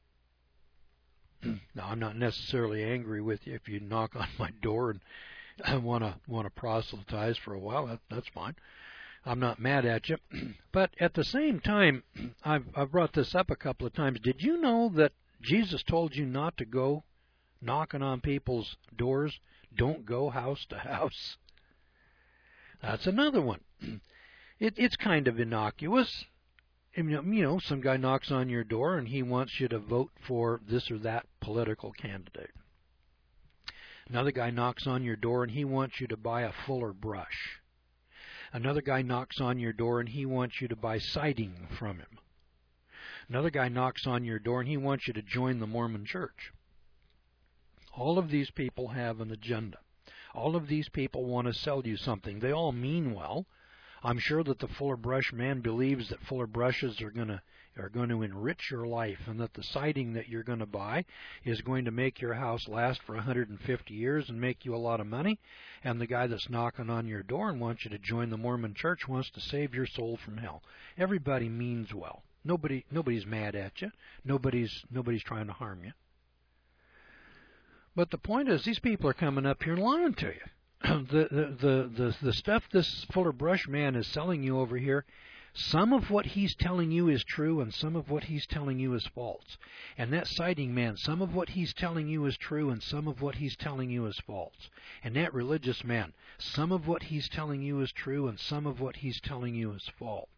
Now, I'm not necessarily angry with you if you knock on my door and I want to want to proselytize for a while. That, that's fine. I'm not mad at you. But at the same time, I've, I've brought this up a couple of times. Did you know that Jesus told you not to go knocking on people's doors? Don't go house to house. That's another one. It, it's kind of innocuous. You know, some guy knocks on your door and he wants you to vote for this or that political candidate. Another guy knocks on your door and he wants you to buy a fuller brush. Another guy knocks on your door and he wants you to buy siding from him. Another guy knocks on your door and he wants you to join the Mormon Church. All of these people have an agenda. All of these people want to sell you something. They all mean well. I'm sure that the Fuller Brush man believes that Fuller Brushes are going to are going to enrich your life, and that the siding that you're going to buy is going to make your house last for one hundred fifty years and make you a lot of money. And the guy that's knocking on your door and wants you to join the Mormon Church wants to save your soul from hell. Everybody means well. Nobody nobody's mad at you. Nobody's nobody's trying to harm you. But the point is, these people are coming up here and lying to you. The, the, the, the, the stuff this Fuller Brush man is selling you over here, some of what he's telling you is true and some of what he's telling you is false. And that siding man, some of what he's telling you is true and some of what he's telling you is false. And that religious man, some of what he's telling you is true and some of what he's telling you is false.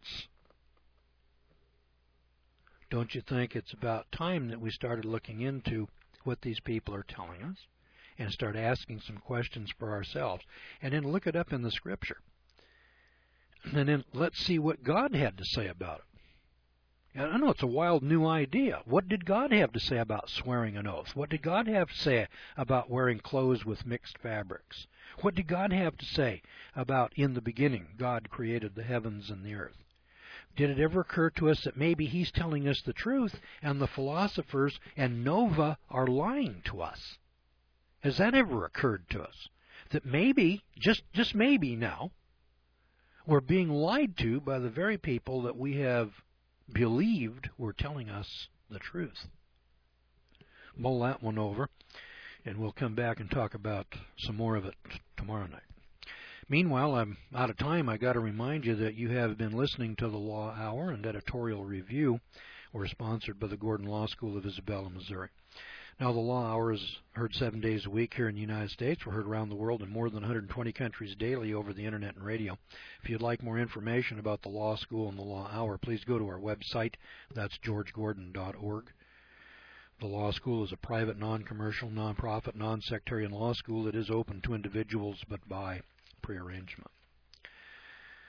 Don't you think it's about time that we started looking into what these people are telling us and start asking some questions for ourselves, and then look it up in the Scripture? And then let's see what God had to say about it. And I know it's a wild new idea. What did God have to say about swearing an oath? What did God have to say about wearing clothes with mixed fabrics? What did God have to say about, in the beginning, God created the heavens and the earth? Did it ever occur to us that maybe He's telling us the truth and the philosophers and Nova are lying to us? Has that ever occurred to us? That maybe, just, just maybe now, we're being lied to by the very people that we have believed were telling us the truth. Mull that one over, and we'll come back and talk about some more of it tomorrow night. Meanwhile, I'm out of time. I got to remind you that you have been listening to the Law Hour and Editorial Review. We're sponsored by the Gordon Law School of Isabella, Missouri. Now, the Law Hour is heard seven days a week here in the United States. We're heard around the world in more than one hundred twenty countries daily over the Internet and radio. If you'd like more information about the Law School and the Law Hour, please go to our website. That's george gordon dot org. The Law School is a private, non-commercial, non-profit, non-sectarian law school that is open to individuals but by prearrangement.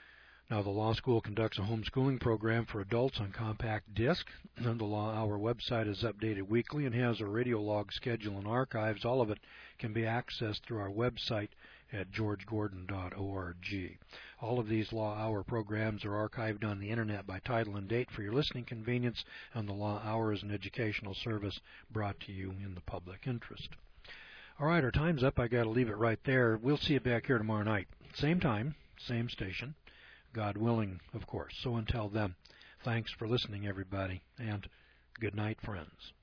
Now, the law school conducts a homeschooling program for adults on compact disc. And the Law Hour website is updated weekly and has a radio log schedule and archives. All of it can be accessed through our website at george gordon dot org. All of these Law Hour programs are archived on the Internet by title and date for your listening convenience, and the Law Hour is an educational service brought to you in the public interest. All right, our time's up. I got to leave it right there. We'll see you back here tomorrow night. Same time, same station. God willing, of course. So until then, thanks for listening, everybody, and good night, friends.